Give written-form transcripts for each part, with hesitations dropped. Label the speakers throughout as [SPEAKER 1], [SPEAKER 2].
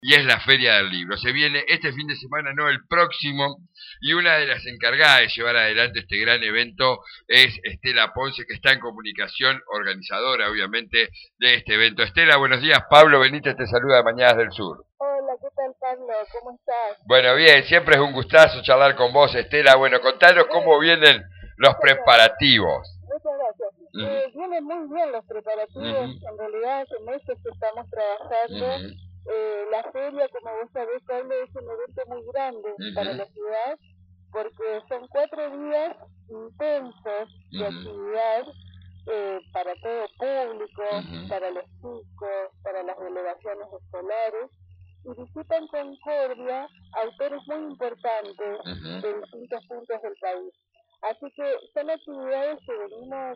[SPEAKER 1] y es la Feria del Libro. Se viene este fin de semana, no el próximo, y una de las encargadas de llevar adelante este gran evento es Estela Ponce, que está en comunicación, organizadora obviamente de este evento. Estela, buenos días. Pablo Benítez te saluda de Mañanas del Sur.
[SPEAKER 2] Hola, ¿qué tal, Pablo? ¿Cómo estás?
[SPEAKER 1] Bueno, bien, siempre es un gustazo charlar con vos, Estela. Bueno, contanos cómo vienen los preparativos.
[SPEAKER 2] Muchas gracias. Vienen muy bien los preparativos. En realidad, hace meses que estamos trabajando. La feria, como vos sabés, Pablo, es un evento muy grande para la ciudad, porque son 4 días intensos de actividad para todo público, para los chicos, para las delegaciones escolares, y visitan Concordia autores muy importantes de distintos puntos del país. Así que son actividades que venimos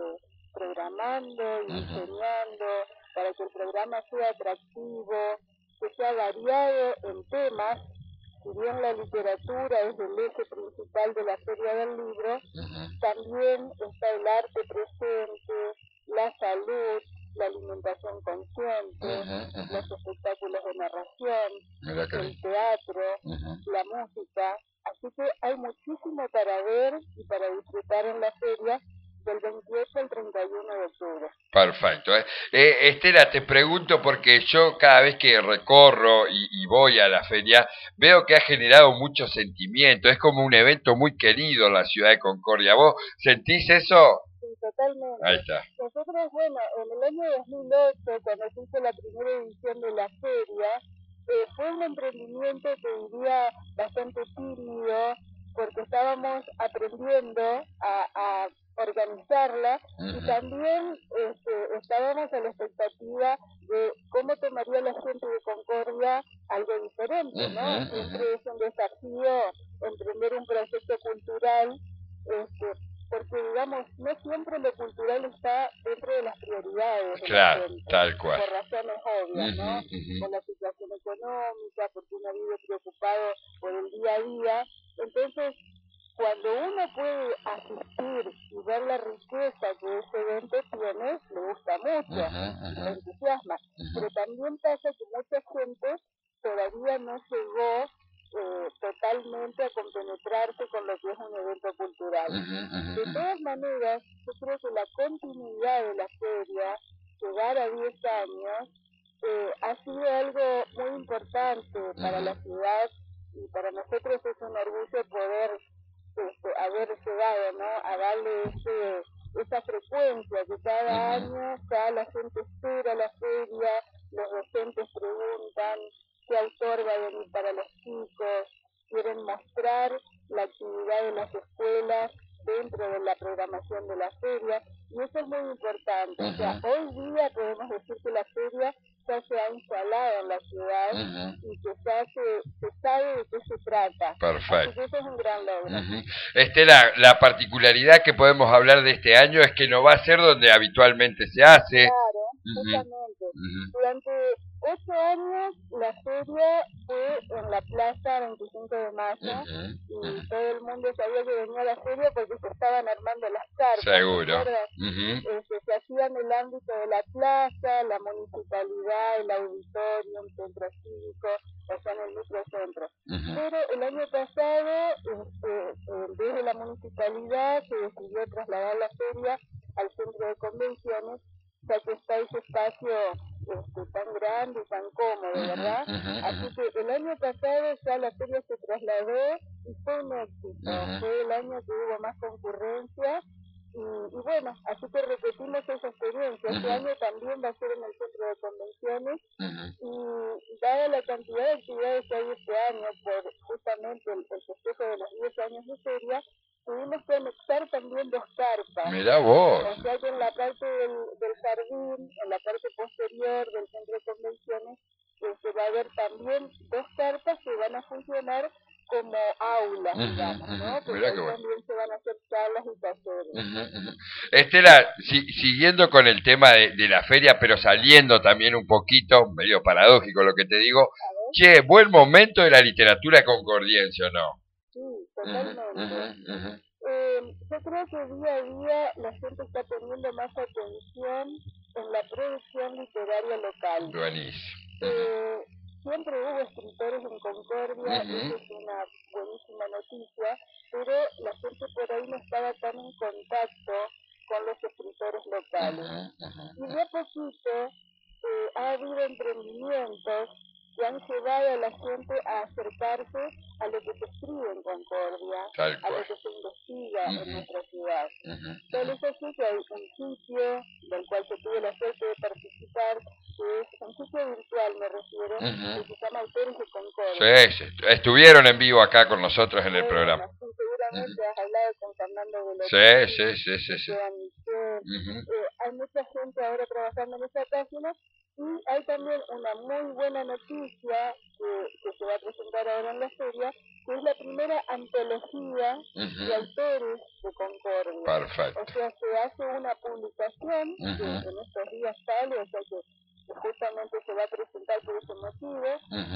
[SPEAKER 2] programando y diseñando para que el programa sea atractivo, que sea variado en temas. Si bien la literatura es el eje principal de la Feria del Libro, también está el arte presente, la salud, la alimentación consciente, los espectáculos de narración, el teatro, la música. Así que hay muchísimo para ver y para disfrutar en la feria del 28 al 31 de octubre.
[SPEAKER 1] Perfecto. Estela, te pregunto porque yo cada vez que recorro y voy a la feria, veo que ha generado mucho sentimiento. Es como un evento muy querido en la ciudad de Concordia. ¿Vos sentís eso?
[SPEAKER 2] Sí, totalmente.
[SPEAKER 1] Ahí está.
[SPEAKER 2] Nosotros, bueno, en el año 2008, cuando se hizo la primera edición de la feria, fue un emprendimiento que diría bastante tímido, porque estábamos aprendiendo a organizarla y también estábamos a la expectativa de cómo tomaría la gente de Concordia algo diferente, ¿no? Siempre es un desafío emprender un proyecto cultural, porque digamos, no siempre lo cultural está dentro de las prioridades de la gente,
[SPEAKER 1] tal cual.
[SPEAKER 2] por razones obvias, ¿no? Por la situación económica, porque uno vive preocupado por el día a día. Entonces, cuando uno puede asistir y ver la riqueza que ese evento tiene, le gusta mucho, le entusiasma. Pero también pasa que mucha gente todavía no llegó totalmente a compenetrarse con lo que es un evento cultural. De todas maneras, yo creo que la continuidad de la feria, llegar a 10 años, ha sido algo muy importante para la ciudad, y para nosotros es un orgullo poder haber llegado, ¿no?, a darle esa frecuencia que cada año ya la gente espera la feria, los docentes preguntan qué autor va a venir para los chicos, quieren mostrar la actividad de las escuelas dentro de la programación de la feria, y eso es muy importante. O sea, hoy día podemos decir que la feria ya se ha instalado en la ciudad y que ya se sabe de qué se trata.
[SPEAKER 1] Perfecto.
[SPEAKER 2] Así que eso es un gran logro.
[SPEAKER 1] Estela, la particularidad que podemos hablar de este año es que no va a ser donde habitualmente se hace.
[SPEAKER 2] Claro, justamente. Durante 8 años la feria fue en la plaza 25 de mayo y todo el mundo sabía que venía la feria porque se estaban armando las carpas.
[SPEAKER 1] Seguro.
[SPEAKER 2] Se hacía en el ámbito de la plaza, la municipalidad, el auditorio, el centro cívico, allá en el microcentro. Pero el año pasado, desde la municipalidad se decidió trasladar la feria al centro de convenciones, ya que está ese espacio tan grande y tan cómodo, ¿verdad? Así que el año pasado ya la feria se trasladó y fue un éxito. Fue el año que hubo más concurrencia y bueno, así que repetimos esa experiencia. Este año también va a ser en el centro de convenciones y dada la cantidad de actividades que hay este año por justamente el festejo de los 10 años de feria, tuvimos que anexar también 2 carpas.
[SPEAKER 1] Mirá vos.
[SPEAKER 2] O sea que en la parte del jardín, en la parte posterior del centro de convenciones, va a haber también 2 carpas que van a funcionar como aulas, digamos, ¿no? Porque ahí también se van a hacer charlas y talleres.
[SPEAKER 1] Estela, siguiendo con el tema de la feria, pero saliendo también un poquito, medio paradójico lo que te digo, che, buen momento de la literatura concordiense, ¿o no?
[SPEAKER 2] Sí, totalmente. Yo creo que día a día la gente está poniendo más atención en la producción literaria local.
[SPEAKER 1] Buenísimo.
[SPEAKER 2] siempre hubo escritores en Concordia, eso es una buenísima noticia, pero la gente por ahí no estaba tan en contacto con los escritores locales. Y de a poquito ha habido emprendimientos que han llevado a la gente a acercarse a lo que se escribe en Concordia, a lo que se investiga en nuestra ciudad. Tal es así que hay un sitio del cual yo tuve la suerte de participar, que es un sitio virtual, me refiero, que se llama Autores de Concordia.
[SPEAKER 1] Sí, estuvieron en vivo acá con nosotros en el programa.
[SPEAKER 2] Sí, seguramente has hablado con Fernando Velotti.
[SPEAKER 1] Sí.
[SPEAKER 2] Hay mucha gente ahora trabajando en esa página. Y hay también una muy buena noticia que se va a presentar ahora en la feria, que es la primera antología de autores de Concordia.
[SPEAKER 1] Perfecto.
[SPEAKER 2] O sea, se hace una publicación que en estos días sale, o sea que justamente se va a presentar por ese motivo,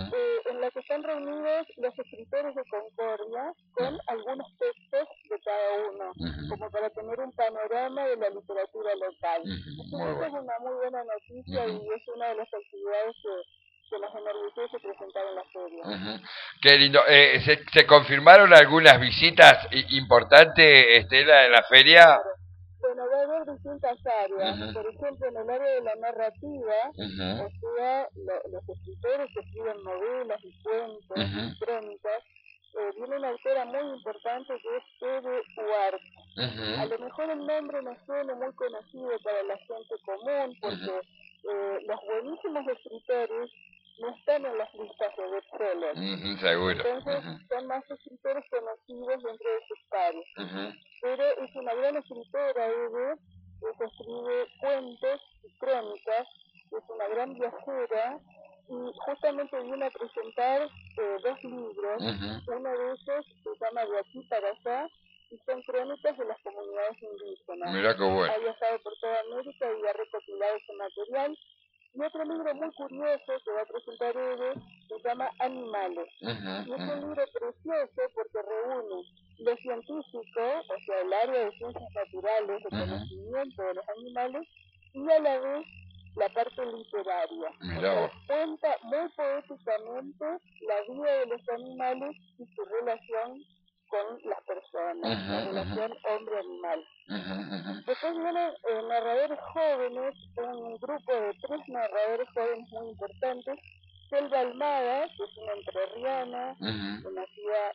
[SPEAKER 2] en la que están reunidos los escritores de Concordia con algunos textos de cada uno, como para tener un panorama de la literatura local. Esa es una muy buena noticia y es una de las actividades que nos enorgullece presentar en la feria.
[SPEAKER 1] Qué lindo. ¿Se confirmaron algunas visitas importantes, Estela, en la feria?
[SPEAKER 2] Claro. Bueno, va a haber distintas áreas. Por ejemplo, en el área de la narrativa, o sea, los escritores que escriben novelas y cuentos y crónicas, viene una autora muy importante que es Eve Huart. A lo mejor el nombre no suena muy conocido para la gente común, porque los buenísimos escritores no están en las listas de bestsellers.
[SPEAKER 1] Seguro.
[SPEAKER 2] Entonces, son más escritores conocidos dentro de sus pares. Pero es una gran escritora, Eve, que escribe cuentos y crónicas, es una gran viajera, y justamente viene a presentar 2 libros. Uno de ellos se llama De aquí para allá, y son crónicas de las comunidades indígenas.
[SPEAKER 1] Mirá qué bueno.
[SPEAKER 2] Ha viajado por toda América y ha recopilado ese material. Y otro libro muy curioso que va a presentar Eve se llama Animales. Y es un libro precioso porque reúne lo científico, o sea, el área de ciencias naturales, de conocimiento de los animales, y a la vez la parte literaria. O sea, cuenta muy poéticamente la vida de los animales y su relación con las personas, la relación hombre-animal. Después vienen narradores jóvenes, un grupo de 3 narradores jóvenes muy importantes. Selva Almada, que es una entrerriana, nacida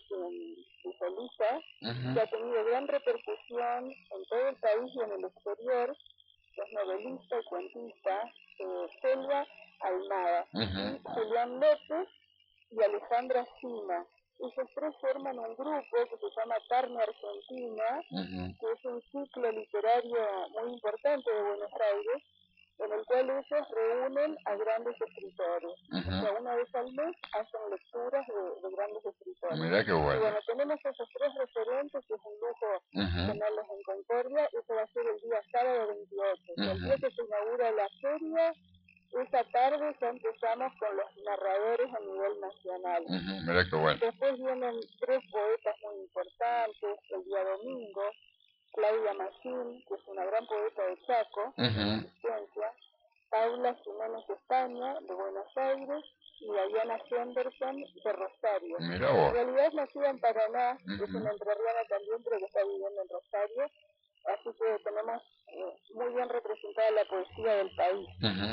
[SPEAKER 2] en Solisa, que ha tenido gran repercusión en todo el país y en el exterior, es novelista y cuentista, Selva Almada, y Julián López y Alejandra Sima. Esos 3 forman un grupo que se llama Carne Argentina, que es un ciclo literario muy importante de Buenos Aires, en el cual ellos reúnen a grandes escritores. O sea, una vez al mes hacen lecturas de grandes escritores.
[SPEAKER 1] Mirá qué bueno.
[SPEAKER 2] Y bueno, tenemos esos 3 referentes, que es un lujo tenerlos en Concordia. Eso va a ser el día sábado 28. El día que se inaugura la feria, esa tarde ya empezamos con los narradores a nivel nacional.
[SPEAKER 1] Mirá qué bueno.
[SPEAKER 2] Después vienen 3 poetas muy importantes el día domingo. Claudia Machín, que es una gran poeta de Chaco, ciencia, Paula Jiménez España, de Buenos Aires, y Diana Henderson, de Rosario.
[SPEAKER 1] Mirá vos.
[SPEAKER 2] En realidad es nacida en Paraná, es una entrerriana también, pero que está viviendo en Rosario, así que tenemos muy bien representada la poesía del país.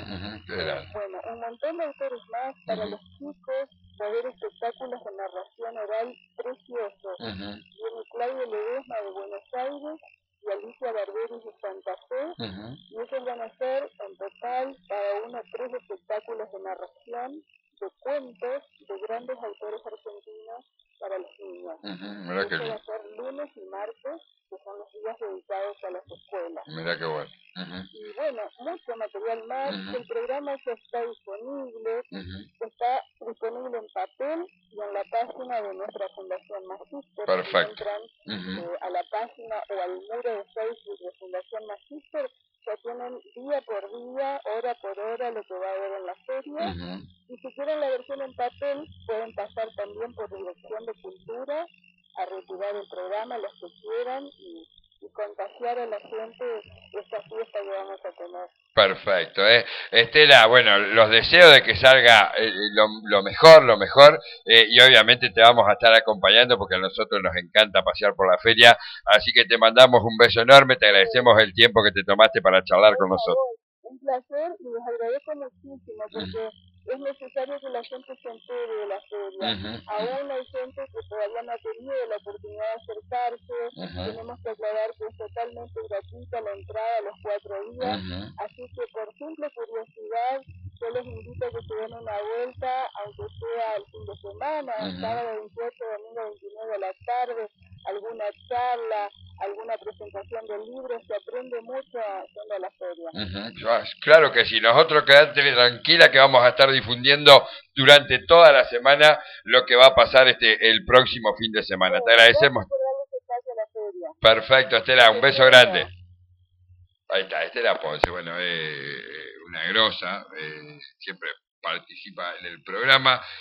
[SPEAKER 2] Bueno, un montón de autores más para los chicos, va a haber espectáculos de narración oral preciosos. Viene Claudia Ledesma de Buenos Aires y Alicia Barberis de Santa Fe, y ellos van a hacer en total cada uno 3 espectáculos de narración de cuentos de grandes autores argentinos para los niños. Eso va a ser lunes y martes, que son los días dedicados a las escuelas.
[SPEAKER 1] Mirá qué bueno.
[SPEAKER 2] Y bueno, mucho material más. El programa ya está disponible en papel y en la página de nuestra Fundación Magíster.
[SPEAKER 1] Perfecto.
[SPEAKER 2] Si entran a la página o al muro de Facebook de Fundación Magíster, ya tienen día por día, hora por hora, lo que va a haber en la feria. Y si quieren la versión en papel, pueden pasar también por Dirección de Cultura a retirar el programa, los que quieran, y contagiar a la gente esta fiesta que vamos a tener.
[SPEAKER 1] Perfecto, Estela, bueno, los deseo de que salga lo mejor, y obviamente te vamos a estar acompañando porque a nosotros nos encanta pasear por la feria, así que te mandamos un beso enorme, te agradecemos el tiempo que te tomaste para charlar con nosotros.
[SPEAKER 2] Un placer y les agradezco muchísimo porque es necesario que la gente se entere de la feria. Aún hay gente que todavía no ha tenido la oportunidad de acercarse. Tenemos que aclarar que es totalmente gratuita la entrada a los 4 días. Así que por simple curiosidad, yo les invito a que se den una vuelta, aunque sea el fin de semana, sábado 28, domingo 29 de la tarde, alguna charla, alguna presentación del libro, se aprende mucho yendo a la feria.
[SPEAKER 1] Claro que sí, nosotros quedate tranquila que vamos a estar difundiendo durante toda la semana lo que va a pasar el próximo fin de semana. Te agradecemos. Perfecto, Estela, un beso grande. Ahí está, Estela Ponce, bueno, una grosa, siempre participa en el programa.